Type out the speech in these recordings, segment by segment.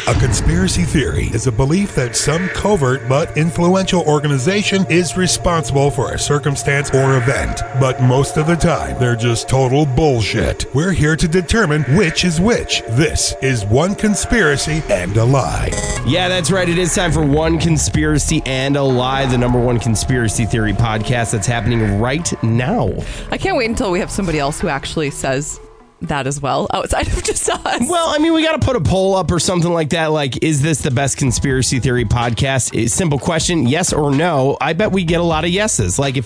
A conspiracy theory is a belief that some covert but influential organization is responsible for a circumstance or event. But most of the time, they're just total bullshit. We're here to determine which is which. This is One Conspiracy and a Lie. Yeah, that's right. It is time for One Conspiracy and a Lie, the number one conspiracy theory podcast that's happening right now. I can't wait until we have somebody else who actually says that as well, outside of just us. Well, I mean, we got to put a poll up or something like that. Like, is this the best conspiracy theory podcast? Simple question, yes or no. I bet we get a lot of yeses. Like, if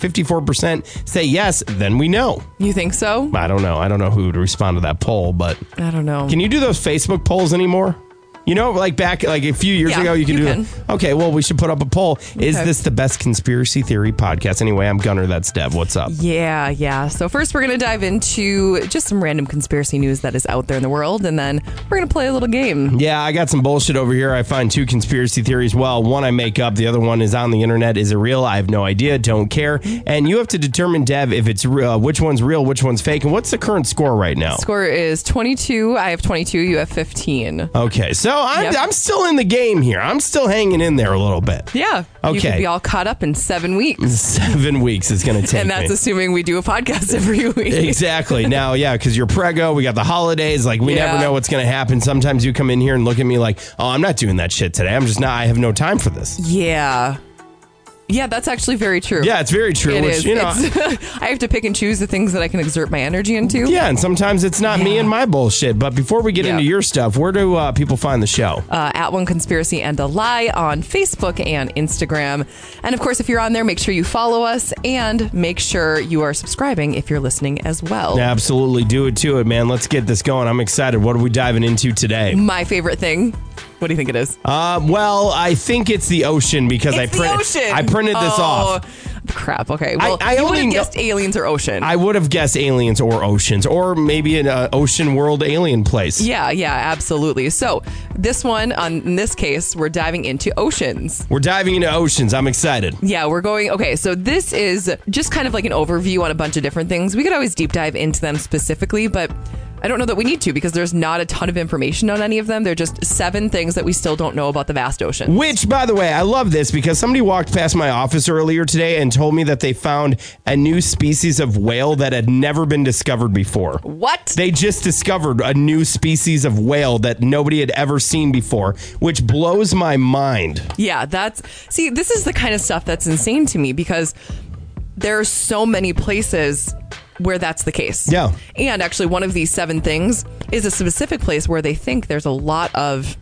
54% say yes, then we know. You think so? I don't know. I don't know who would respond to that poll, but I don't know. Can you do those Facebook polls anymore? You know, like back like a few years ago, you could do it. Okay, well, we should put up a poll. Is this the best conspiracy theory podcast? Anyway, I'm Gunnar. That's Dev. What's up? Yeah. So first, we're going to dive into just some random conspiracy news that is out there in the world, and then we're going to play a little game. Yeah, I got some bullshit over here. I find two conspiracy theories. Well, one I make up. The other one is on the internet. Is it real? I have no idea. Don't care. And you have to determine, Dev, if it's real, which one's real, which one's fake, and what's the current score right now? Score is 22. I have 22. You have 15. Okay, so I'm still in the game here. I'm still hanging in there a little bit. Yeah. Okay. You could be all caught up in 7 weeks. 7 weeks is going to take And that's me. assuming we do a podcast every week. Exactly. Now, yeah, because you're prego. We got the holidays. Like, we never know what's going to happen. Sometimes you come in here and look at me like, oh, I'm not doing that shit today. I have no time for this. Yeah. Yeah, that's actually very true. Yeah, it's very true. It which, is. you know, I have to pick and choose the things that I can exert my energy into. Yeah, and sometimes it's not me and my bullshit. But before we get into your stuff, where do people find the show? At One Conspiracy and a Lie on Facebook and Instagram. And of course, if you're on there, make sure you follow us and make sure you are subscribing if you're listening as well. Absolutely. Do it to it, man. Let's get this going. I'm excited. What are we diving into today? My favorite thing. What do you think it is? Well, I think it's the ocean because I printed this off. Crap. Okay. Well, I you only would have guessed aliens or ocean. I would have guessed aliens or oceans or maybe an ocean world alien place. Yeah, absolutely. So this one, in this case, we're diving into oceans. We're diving into oceans. I'm excited. Yeah, we're going. Okay, so this is just kind of like an overview on a bunch of different things. We could always deep dive into them specifically, but I don't know that we need to because there's not a ton of information on any of them. They're just 7 things that we still don't know about the vast ocean. Which, by the way, I love this because somebody walked past my office earlier today and told me that they found a new species of whale that had never been discovered before. What? They just discovered a new species of whale that nobody had ever seen before, which blows my mind. Yeah, see, this is the kind of stuff that's insane to me because there are so many places where that's the case. Yeah. And actually one of these 7 things is a specific place where they think there's a lot of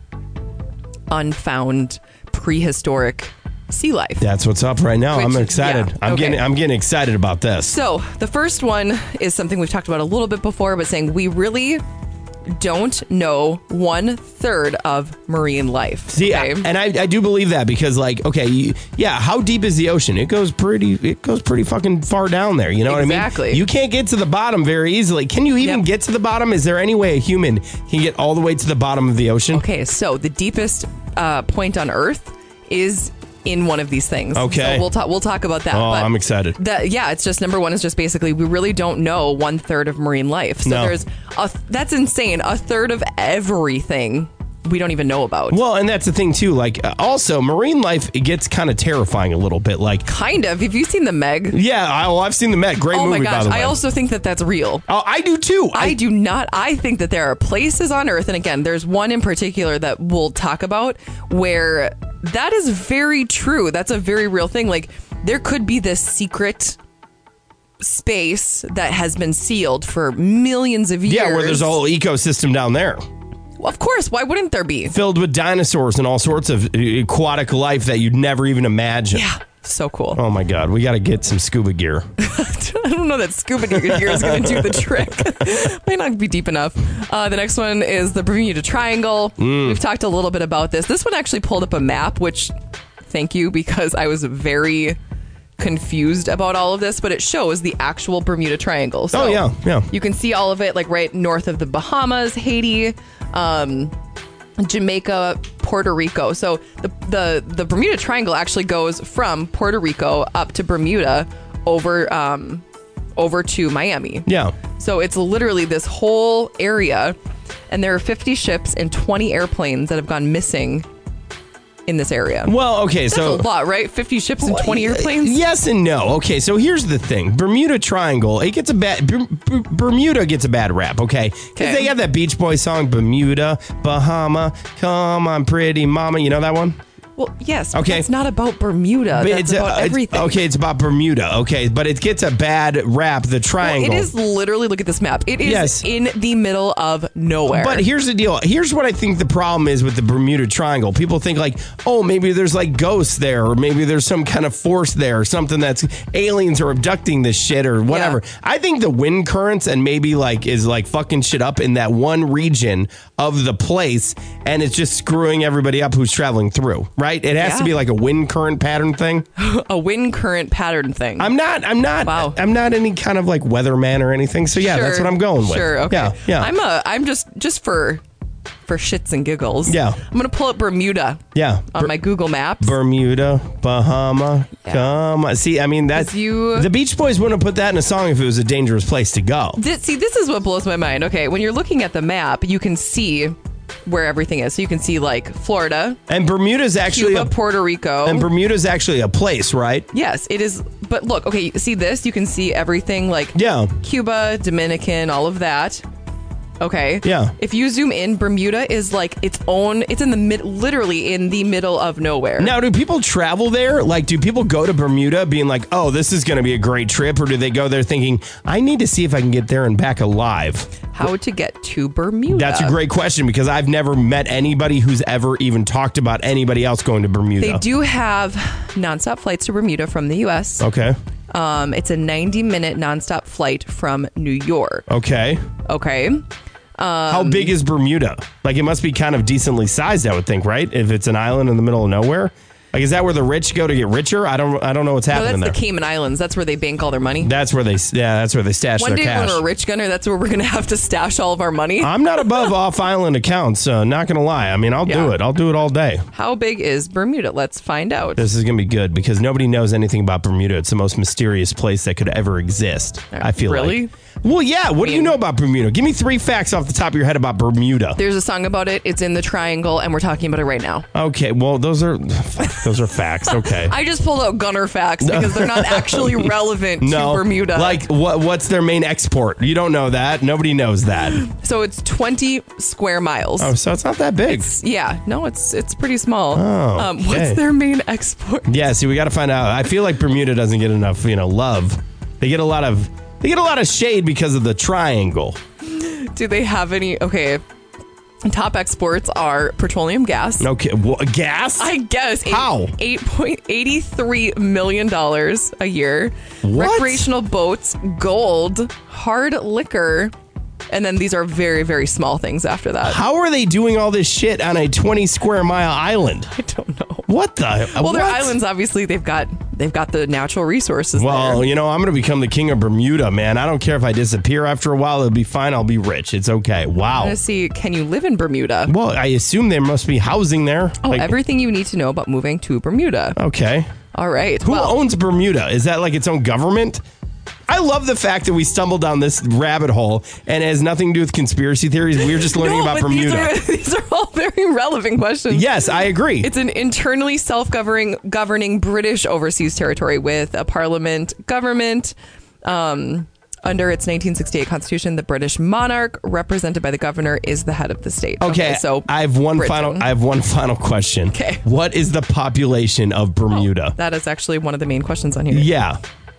unfound prehistoric sea life. That's what's up right now. I'm excited. Yeah, I'm getting excited about this. So the first one is something we've talked about a little bit before, but saying we really don't know 1/3 of marine life. See, and I do believe that because, like, okay, how deep is the ocean? It goes pretty fucking far down there. You know what I mean? Exactly. You can't get to the bottom very easily. Can you even get to the bottom? Is there any way a human can get all the way to the bottom of the ocean? Okay, so the deepest point on Earth is in one of these things. Okay. So we'll talk about that. Oh, but I'm excited. It's just number one is just basically we really don't know 1/3 of marine life. So there's that's insane. 1/3 of everything we don't even know about. Well, and that's the thing too. Like, also marine life, it gets kind of terrifying a little bit. Like, kind of. Have you seen The Meg? Yeah, I've seen The Meg. Great movie. Oh my gosh, by the way. I also think that that's real. Oh, I do too. I do not. I think that there are places on Earth, and again, there's one in particular that we'll talk about where that is very true. That's a very real thing. Like, there could be this secret space that has been sealed for millions of years. Yeah, where there's a whole ecosystem down there. Of course, why wouldn't there be? Filled with dinosaurs and all sorts of aquatic life that you'd never even imagine. Yeah, so cool. Oh my God, we got to get some scuba gear. I don't know that scuba gear is going to do the trick. Might not be deep enough. The next one is the Bermuda Triangle. We've talked a little bit about this. This one actually pulled up a map, which, thank you, because I was very confused about all of this, but it shows the actual Bermuda Triangle. So yeah. You can see all of it, like right north of the Bahamas, Haiti, Jamaica, Puerto Rico. So the Bermuda Triangle actually goes from Puerto Rico up to Bermuda over to Miami. Yeah. So it's literally this whole area. And there are 50 ships and 20 airplanes that have gone missing in this area. Well, okay, That's so a lot, right? 50 ships and 20 airplanes? Yes and no. Okay, so here's the thing. Bermuda Triangle, it gets a bad Bermuda gets a bad rap, okay? Because they have that Beach Boys song, Bermuda, Bahama, come on pretty mama. You know that one? Well, yes, but Okay. it's not about Bermuda. But That's about everything. Okay, it's about Bermuda, okay? But it gets a bad rap, the triangle. Well, it is literally, look at this map. It is Yes. in the middle of nowhere. But here's the deal. Here's what I think the problem is with the Bermuda Triangle. People think like, oh, maybe there's like ghosts there, or maybe there's some kind of force there, or something that's aliens are abducting this shit or whatever. Yeah. I think the wind currents and maybe like is like fucking shit up in that one region of the place, and it's just screwing everybody up who's traveling through, right? It has to Yeah. be like a wind current pattern thing. a wind current pattern thing. I'm not Wow. I'm not any kind of like weatherman or anything. So yeah, that's Sure, what I'm going with. Sure, okay. Yeah. I'm just for shits and giggles. Yeah. I'm gonna pull up Bermuda Yeah. on my Google Maps. Bermuda, Bahama, Yeah. come on. See, I mean, that's... 'Cause you- the Beach Boys wouldn't have put that in a song if it was a dangerous place to go. See, this is what blows my mind. Okay, when you're looking at the map, you can see where everything is. So you can see like Florida, And Bermuda's actually... Cuba, Puerto Rico. and Bermuda's actually a place, right? Yes, it is. But look, okay, see this? You can see everything like Yeah. Cuba, Dominican, all of that. Okay. Yeah. If you zoom in, Bermuda is like its own. It's in the literally in the middle of nowhere. Now, do people travel there? Like, do people go to Bermuda being like, oh, this is going to be a great trip? Or do they go there thinking, I need to see if I can get there and back alive? How to get to Bermuda? That's a great question because I've never met anybody who's ever even talked about anybody else going to Bermuda. They do have nonstop flights to Bermuda from the U.S. Okay. It's a 90-minute nonstop flight from New York. Okay. Okay. How big is Bermuda? Like, it must be kind of decently sized, I would think, right? If it's an island in the middle of nowhere. Like, is that where the rich go to get richer? I don't know what's No, happening that's there. the Cayman Islands. That's where they bank all their money. That's where they stash One their day cash. when we're rich, Gunner, that's where we're going to have to stash all of our money. I'm not above off-island accounts, not going to lie. I mean, I'll do Yeah. it. I'll do it all day. How big is Bermuda? Let's find out. This is going to be good because nobody knows anything about Bermuda. It's the most mysterious place that could ever exist, I feel Really? like. Well, yeah. What do you know about Bermuda? Give me 3 facts off the top of your head about Bermuda. There's a song about it. It's in the Triangle, and we're talking about it right now. Okay, well, those are facts. Okay. I just pulled out Gunner facts because they're not actually relevant to Bermuda. Like, what's their main export? You don't know that. Nobody knows that. So it's 20 square miles. Oh, so it's not that big. Yeah, no, it's pretty small. Oh, okay. What's their main export? Yeah, see, we got to find out. I feel like Bermuda doesn't get enough, love. They get a lot of shade because of the triangle. Do they have any? Okay, top exports are petroleum gas. Okay, gas? I guess. How? $8.83 million a year. What? Recreational boats, gold, hard liquor, and then these are very, very small things after that. How are they doing all this shit on a 20 square mile island? I don't know. What the? Well, they're islands. Obviously, they've got the natural resources. Well, there. I'm going to become the king of Bermuda, man. I don't care if I disappear after a while. It'll be fine. I'll be rich. It's okay. I'm Wow. gonna see. Can you live in Bermuda? Well, I assume there must be housing there. Oh, everything you need to know about moving to Bermuda. Okay. All right. Who well, owns Bermuda? Is that like its own government? I love the fact that we stumbled down this rabbit hole and it has nothing to do with conspiracy theories. We're just learning about but Bermuda. These are all very relevant questions. Yes, I agree. It's an internally self-governing British overseas territory with a parliament government. Under its 1968 constitution, the British monarch, represented by the governor, is the head of the state. Okay, so I have one Britain. final question. Okay. What is the population of Bermuda? That is actually one of the main questions on here. Yeah.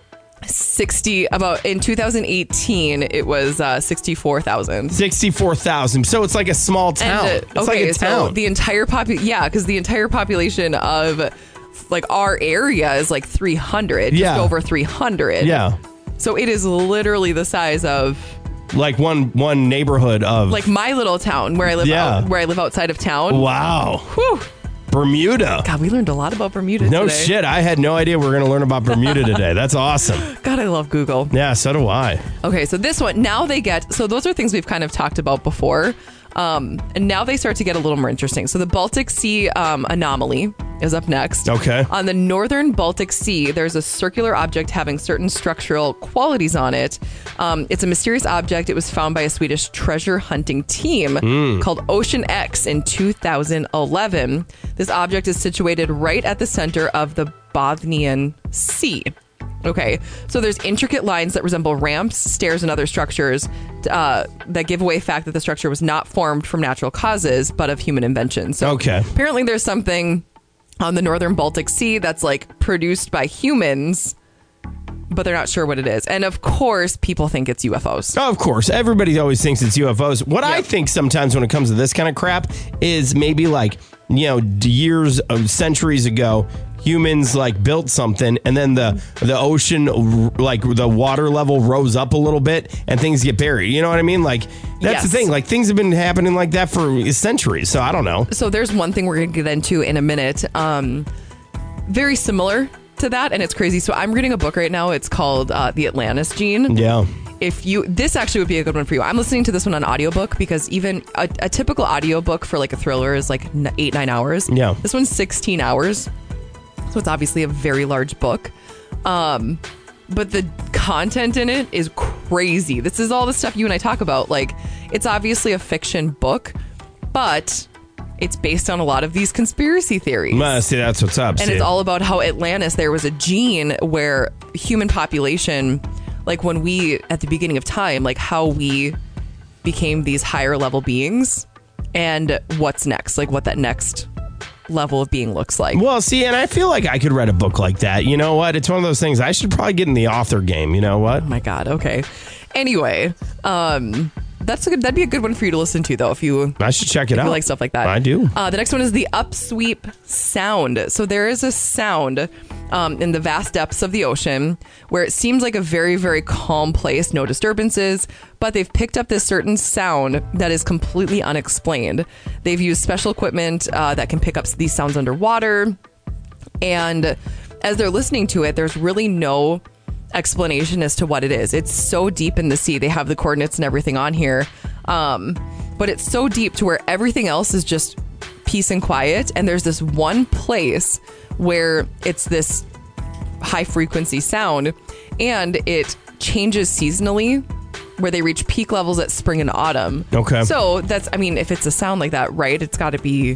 In 2018, it was 64,000. 64,000. So it's like a small town. It's like a town. So the entire because the entire population of like our area is like 300, Yeah. just over 300. Yeah. So it is literally the size of Like one neighborhood of like my little town where I live. Yeah. Where I live outside of town. Wow. Whew. Bermuda. God, we learned a lot about Bermuda No today. shit. I had no idea we were going to learn about Bermuda today. That's awesome. God, I love Google. Yeah, so do I. Okay, so this one, now they get, so those are things we've kind of talked about before. And now they start to get a little more interesting. So the Baltic Sea anomaly is up next. Okay. On the northern Baltic Sea, there's a circular object having certain structural qualities on it. It's a mysterious object. It was found by a Swedish treasure hunting team called Ocean X in 2011. This object is situated right at the center of the Bothnian Sea. Okay, so there's intricate lines that resemble ramps, stairs, and other structures that give away the fact that the structure was not formed from natural causes, but of human invention. So apparently there's something on the northern Baltic Sea that's like produced by humans, but they're not sure what it is. And of course, people think it's UFOs. Of course. Everybody always thinks it's UFOs. What I think sometimes when it comes to this kind of crap is maybe like, years of centuries ago, humans like built something and then the ocean, like the water level rose up a little bit and things get buried. You know what I mean? Like that's the thing. Like things have been happening like that for centuries. So I don't know. So there's one thing we're going to get into in a minute. Very similar to that. And it's crazy. So I'm reading a book right now. It's called The Atlantis Gene. Yeah. This actually would be a good one for you. I'm listening to this one on audiobook because even a typical audiobook for like a thriller is like 8-9 hours. Yeah. This one's 16 hours. So it's obviously a very large book. But the content in it is crazy. This is all the stuff you and I talk about. Like, it's obviously a fiction book, but it's based on a lot of these conspiracy theories. See, that's what's up. And it's all about how Atlantis, there was a gene where human population, like when we, at the beginning of time, like how we became these higher level beings and what's next, like what that next level of being looks like. Well, see, and I feel like I could write a book like that. You know what? It's one of those things. I should probably get in the author game. You know what? Oh my God. Okay. Anyway, that'd be a good one for you to listen to, though. I should check it out. You like stuff like that. I do. The next one is the upsweep sound. So there is a sound in the vast depths of the ocean where it seems like a very, very calm place, no disturbances, but they've picked up this certain sound that is completely unexplained. They've used special equipment that can pick up these sounds underwater. And as they're listening to it, there's really no explanation as to what it is. It's so deep in the sea. They have the coordinates and everything on here. But it's so deep to where everything else is just peace and quiet. And there's this one place where it's this high frequency sound and it changes seasonally, where they reach peak levels at spring and autumn. Okay. So if it's a sound like that, right, it's got to be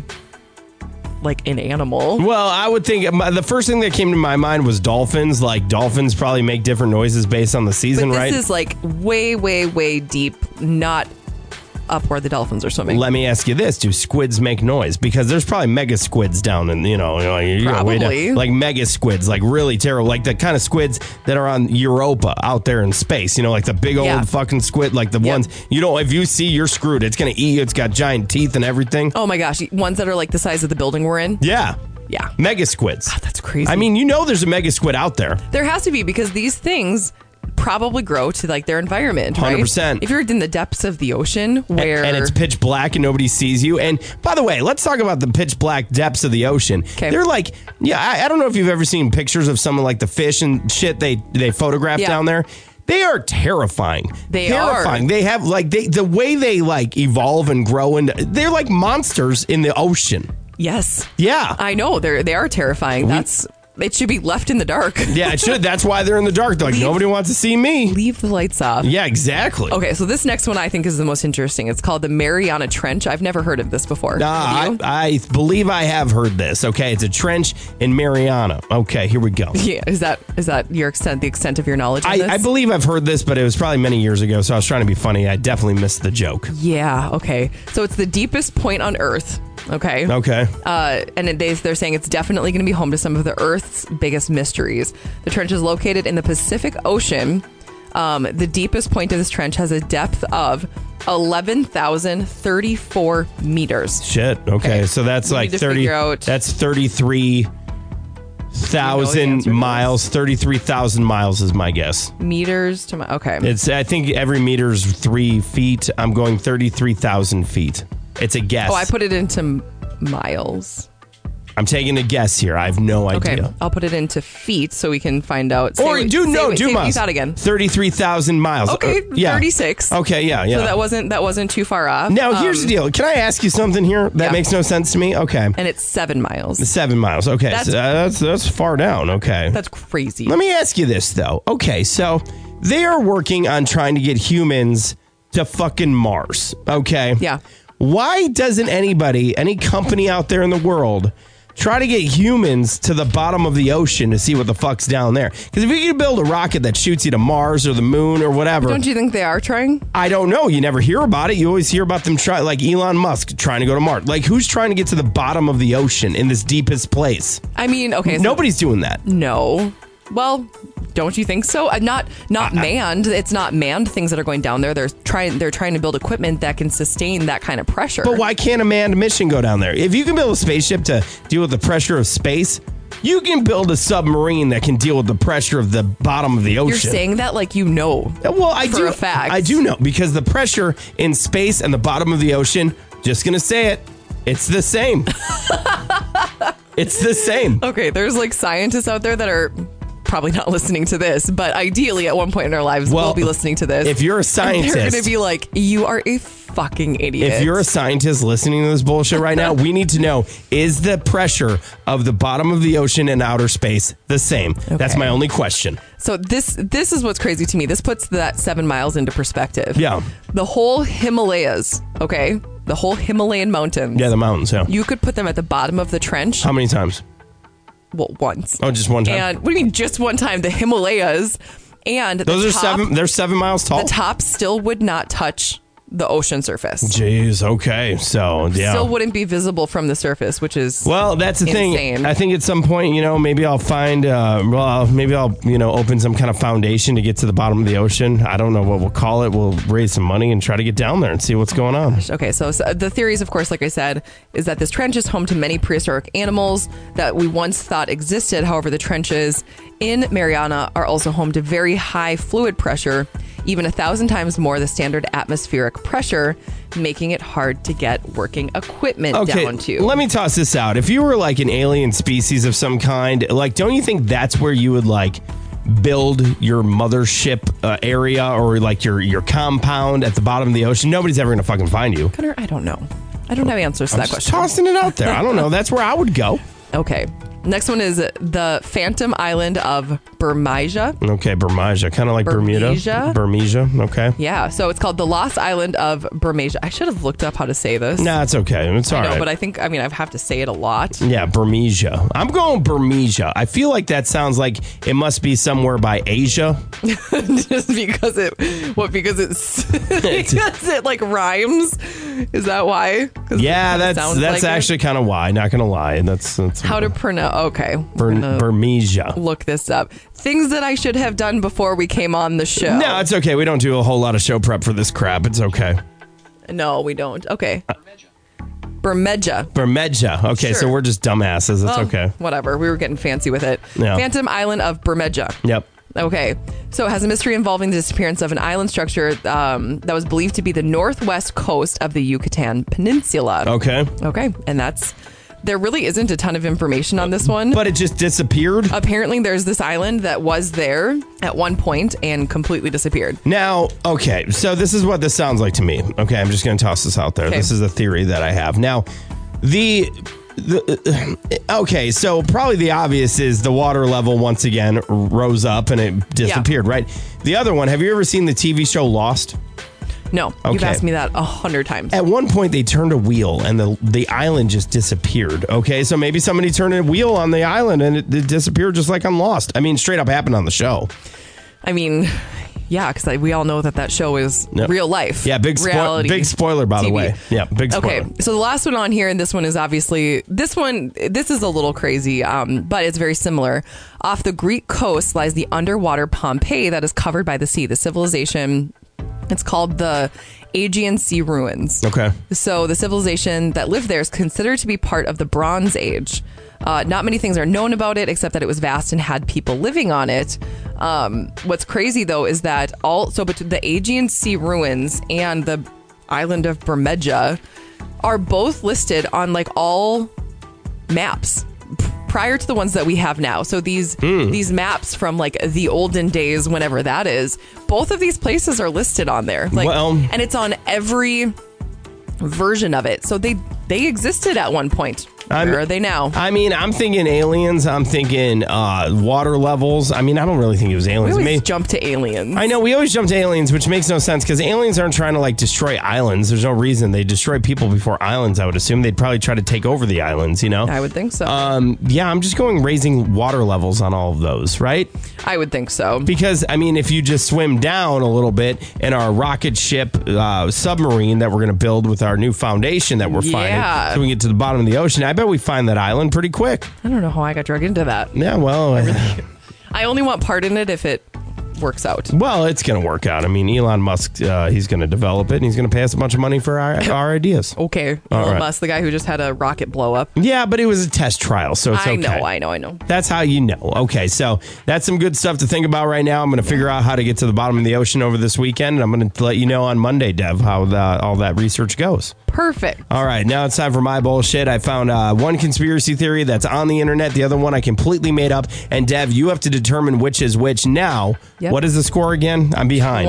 like an animal. Well, I would think the first thing that came to my mind was dolphins. Like dolphins probably make different noises based on the season, but right? This is like way, way, way deep, not up where the dolphins are swimming. Let me ask you this: do squids make noise? Because there's probably mega squids down in probably like mega squids, like really terrible, like the kind of squids that are on Europa out there in space. Like the big old fucking squid, like the ones if you see, you're screwed. It's gonna eat you. It's got giant teeth and everything. Oh my gosh, ones that are like the size of the building we're in. Yeah. Yeah. Mega squids. Oh, that's crazy. I mean, there's a mega squid out there. There has to be, because these things probably grow to like their environment, right? 100%. If you're in the depths of the ocean where... And it's pitch black and nobody sees you. And by the way, let's talk about the pitch black depths of the ocean. Okay. They're like, I don't know if you've ever seen pictures of some of like the fish and shit they photograph down there. They are terrifying. They terrifying. are. They have like the way they like evolve and grow, and they're like monsters in the ocean. Yes. Yeah. I know. They are terrifying. It should be left in the dark. Yeah, it should. That's why they're in the dark. They're like, nobody wants to see me. Leave the lights off. Yeah, exactly. Okay, so this next one I think is the most interesting. It's called the Mariana Trench. I've never heard of this before. I believe I have heard this. Okay, it's a trench in Mariana. Okay, here we go. Yeah, is that the extent of your knowledge of this? I believe I've heard this, but it was probably many years ago, so I was trying to be funny. I definitely missed the joke. Yeah, okay. So it's the deepest point on Earth. Okay. And they're saying it's definitely going to be home to some of the Earth's biggest mysteries. The trench is located in the Pacific Ocean. The deepest point of this trench has a depth of 11,034 meters. Shit. Okay. So that's like 30. That's 33,000 miles. 33,000 miles is my guess. Meters to okay. I think every meter's 3 feet. I'm going 33,000 feet. It's a guess. Oh, I put it into miles. I'm taking a guess here. I have no idea. Okay, I'll put it into feet so we can find out. Or do miles. You thought again. 33,000 miles. Okay, 36. Okay, yeah. So that wasn't too far off. Now, here's the deal. Can I ask you something here that makes no sense to me? Okay. And it's 7 miles. 7 miles. Okay, that's far down. Okay. That's crazy. Let me ask you this, though. Okay, so they are working on trying to get humans to fucking Mars. Okay? Yeah. Why doesn't any company out there in the world try to get humans to the bottom of the ocean to see what the fuck's down there? Because if you could build a rocket that shoots you to Mars or the moon or whatever. Don't you think they are trying? I don't know. You never hear about it. You always hear about them like Elon Musk trying to go to Mars. Like, who's trying to get to the bottom of the ocean in this deepest place? I mean, okay. So nobody's doing that. No. Well, don't you think so? Not manned. It's not manned things that are going down there. They're trying to build equipment that can sustain that kind of pressure. But why can't a manned mission go down there? If you can build a spaceship to deal with the pressure of space, you can build a submarine that can deal with the pressure of the bottom of the ocean. You're saying that like you know. Well, I for do. A fact. I do know because the pressure in space and the bottom of the ocean. Just gonna say it. It's the same. It's the same. Okay, there's like scientists out there that are probably not listening to this, but ideally at one point in our lives we'll be listening to this. If you're a scientist, they're going to be like, you are a fucking idiot. If you're a scientist listening to this bullshit right now, we need to know, is the pressure of the bottom of the ocean and outer space the same? Okay. That's my only question. So this is what's crazy to me. This puts that 7 miles into perspective. Yeah. The whole Himalayas, okay? The whole Himalayan mountains. Yeah, the mountains, yeah. You could put them at the bottom of the trench. How many times? Well, once. Oh, just one time. And what do you mean just one time? The Himalayas and those are 7. They're 7 miles tall. The top still would not touch the ocean surface. Jeez. Okay. So yeah, still wouldn't be visible from the surface, which is that's the insane. thing. I think at some point, maybe I'll find. Maybe I'll open some kind of foundation to get to the bottom of the ocean. I don't know what we'll call it. We'll raise some money and try to get down there and see what's going on. Okay. So the theories, of course, like I said, is that this trench is home to many prehistoric animals that we once thought existed. However, the trenches in Mariana are also home to very high fluid pressure, even 1,000 times more the standard atmospheric pressure, making it hard to get working equipment down to. Let me toss this out. If you were like an alien species of some kind, like, don't you think that's where you would like build your mothership area or like your compound at the bottom of the ocean? Nobody's ever going to fucking find you. Connor, I don't know. I don't have answers to that question. Tossing it out there. I don't know. That's where I would go. Okay. Next one is the Phantom Island of Bermeja. Okay, Bermeja. Kind of like Bermuda. Bermeja. Okay. Yeah, so it's called the Lost Island of Bermeja. I should have looked up how to say this. Nah, it's okay. It's all right. But I have to say it a lot. Yeah, Bermeja. I'm going Bermeja. I feel like that sounds like it must be somewhere by Asia. Just because it like rhymes. Is that why? Yeah, that's actually kind of why. Not gonna lie. That's how to pronounce. Okay, Bermeja. Look this up. Things that I should have done before we came on the show. No, it's okay. We don't do a whole lot of show prep for this crap. It's okay. No, we don't. Okay. Bermeja. Okay, sure. So we're just dumbasses. It's okay. Whatever. We were getting fancy with it. Yeah. Phantom Island of Bermeja. Yep. Okay, so it has a mystery involving the disappearance of an island structure that was believed to be the northwest coast of the Yucatan Peninsula. Okay, and there really isn't a ton of information on this one. But it just disappeared? Apparently, there's this island that was there at one point and completely disappeared. Now, okay, so this is what this sounds like to me. Okay, I'm just going to toss this out there. Okay. This is a theory that I have. Now, okay, so probably the obvious is the water level once again rose up and it disappeared, right? The other one, have you ever seen the TV show Lost? No, you've asked me that 100 times. At one point, they turned a wheel and the island just disappeared. Okay, so maybe somebody turned a wheel on the island and it disappeared just like on Lost. I mean, straight up happened on the show. I mean, yeah, because we all know that show is real life. Yeah, big spoiler, by the way. Yeah, big spoiler. Okay, so the last one on here, and this one is obviously, this is a little crazy, but it's very similar. Off the Greek coast lies the underwater Pompeii that is covered by the sea. The civilization, it's called the Aegean Sea Ruins. Okay. So the civilization that lived there is considered to be part of the Bronze Age. Not many things are known about it except that it was vast and had people living on it. What's crazy though is that between the Aegean Sea Ruins and the island of Bermeja are both listed on like all maps prior to the ones that we have now. So these maps from like the olden days, whenever that is, both of these places are listed on there. Like, and it's on every version of it. So they existed at one point. Where are they now? I mean, I'm thinking aliens. I'm thinking water levels. I mean, I don't really think it was aliens. We always jump to aliens. I know, we always jump to aliens, which makes no sense because aliens aren't trying to like destroy islands. There's no reason. They destroy people before islands, I would assume. They'd probably try to take over the islands, you know? I would think so. Yeah, I'm just going raising water levels on all of those, right? I would think so. Because, I mean, if you just swim down a little bit in our rocket ship submarine that we're going to build with our new foundation that we're finding, so we can get to the bottom of the ocean, I bet we find that island pretty quick. I don't know how I got dragged into that. Yeah, well, I only want part in it if it works out. Well, it's going to work out. I mean, Elon Musk, he's going to develop it, and he's going to pay us a bunch of money for our ideas. Okay. Elon Musk, the guy who just had a rocket blow up. Yeah, but it was a test trial, so it's okay. I know. That's how you know. Okay, so that's some good stuff to think about right now. I'm going to figure out how to get to the bottom of the ocean over this weekend, and I'm going to let you know on Monday, Dev, how all that research goes. Perfect. All right, now it's time for my bullshit. I found one conspiracy theory that's on the internet. The other one I completely made up. And Dev, you have to determine which is which. Now, what is the score again? I'm behind.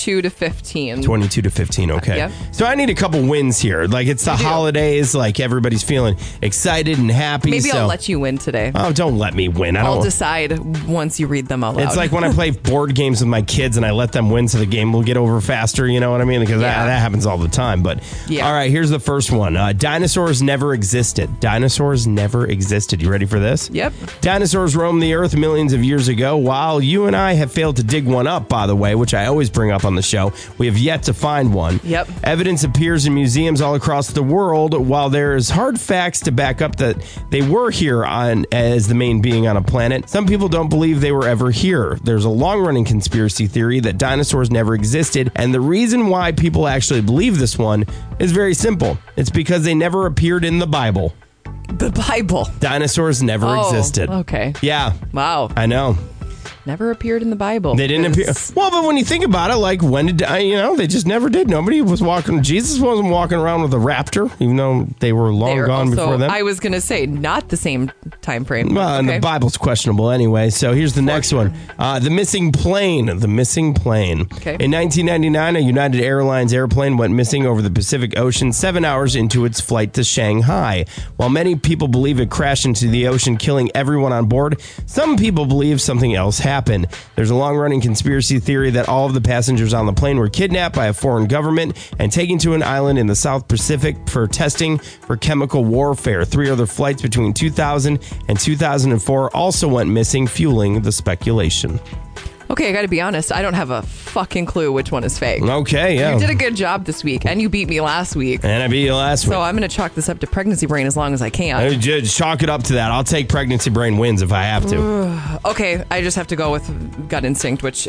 22-15. 22-15, okay. Yep. So I need a couple wins here. Like, it's the holidays. Like, everybody's feeling excited and happy. Maybe I'll let you win today. Oh, don't let me win. I'll decide once you read them out loud. It's like when I play board games with my kids and I let them win so the game will get over faster. You know what I mean? Because that happens all the time. But, all right, here's the first one. Dinosaurs never existed. Dinosaurs never existed. You ready for this? Yep. Dinosaurs roamed the earth millions of years ago. While you and I have failed to dig one up, by the way, which I always bring up on the show, we have yet to find one. Yep. Evidence appears in museums all across the world. While there is hard facts to back up that they were here as the main being on a planet, some people don't believe they were ever here. There's a long-running conspiracy theory that dinosaurs never existed, and the reason why people actually believe this one is very simple. It's because they never appeared in the Bible. The Bible. Dinosaurs never existed. Okay. Yeah. Wow. I know. Never appeared in the Bible. They didn't appear. Well, but when you think about it, like, when did they just never did. Nobody was walking. Jesus wasn't walking around with a raptor, even though they were gone before them. I was going to say, not the same time frame. Well, and the Bible's questionable anyway. So here's the next one. The missing plane. The missing plane. Okay. In 1999, a United Airlines airplane went missing over the Pacific Ocean 7 hours into its flight to Shanghai. While many people believe it crashed into the ocean, killing everyone on board, some people believe something else happened. There's a long-running conspiracy theory that all of the passengers on the plane were kidnapped by a foreign government and taken to an island in the South Pacific for testing for chemical warfare. 3 other flights between 2000 and 2004 also went missing, fueling the speculation. Okay, I got to be honest. I don't have a fucking clue which one is fake. Okay, yeah. You did a good job this week, and you beat me last week. And I beat you last week. So I'm going to chalk this up to pregnancy brain as long as I can. Just chalk it up to that. I'll take pregnancy brain wins if I have to. Okay, I just have to go with gut instinct, which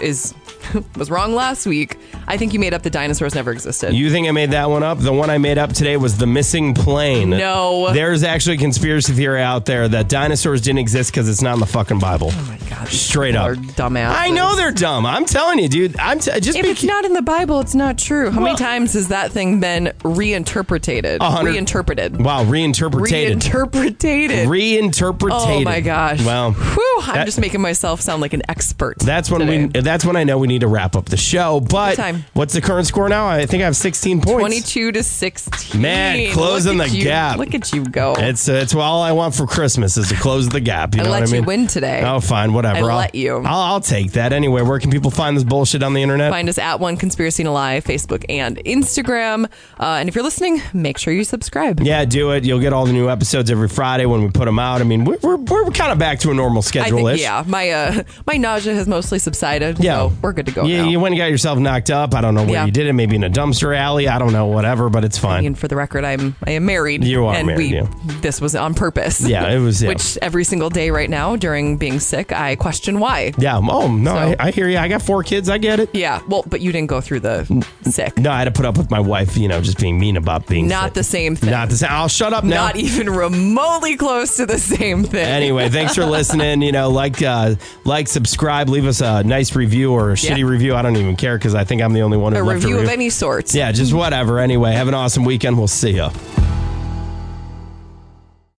was wrong last week. I think you made up the dinosaurs never existed. You think I made that one up? The one I made up today was the missing plane. No. There's actually a conspiracy theory out there that dinosaurs didn't exist because it's not in the fucking Bible. Oh my God. Straight up. Dumbass. I know they're dumb. I'm telling you, dude. If it's not in the Bible, it's not true. How many times has that thing been reinterpreted? 100. Reinterpreted. Wow, reinterpreted. Oh my gosh. Well, I'm just making myself sound like an expert. That's when that's when I know we need to wrap up the show. But what's the current score now? I think I have 16 points. 22-16. Man, closing the gap. Look at you go. It's all I want for Christmas is to close the gap. You know what I mean? I let you win today. Oh, fine, whatever. I'll let you. I'll take that. Anyway, where can people find this bullshit on the internet? Find us at One Conspiracy and a Lie, Facebook and Instagram. And if you're listening, make sure you subscribe. Yeah, do it. You'll get all the new episodes every Friday when we put them out. I mean, we're kind of back to a normal schedule-ish. My nausea has mostly subsided. Yeah, so we're good to go. Yeah, now. You went and got yourself knocked up. I don't know where you did it. Maybe in a dumpster alley. I don't know. Whatever, but it's fine. I mean, for the record, I am married. You are married. This was on purpose. Yeah, it was. Yeah. Which every single day right now during being sick, I question why. Yeah. Oh no, so, I hear you. I got 4 kids. I get it. Yeah. Well, but you didn't go through the sick. No, I had to put up with my wife. Just being mean about being not sick. The same thing. Not the same. I'll shut up now. Not even remotely close to the same thing. Anyway, thanks for listening. Like, subscribe, leave us a nice review or a shitty review. I don't even care because I think I'm the only one who left a review of any sort. Yeah, just whatever. Anyway, have an awesome weekend. We'll see ya.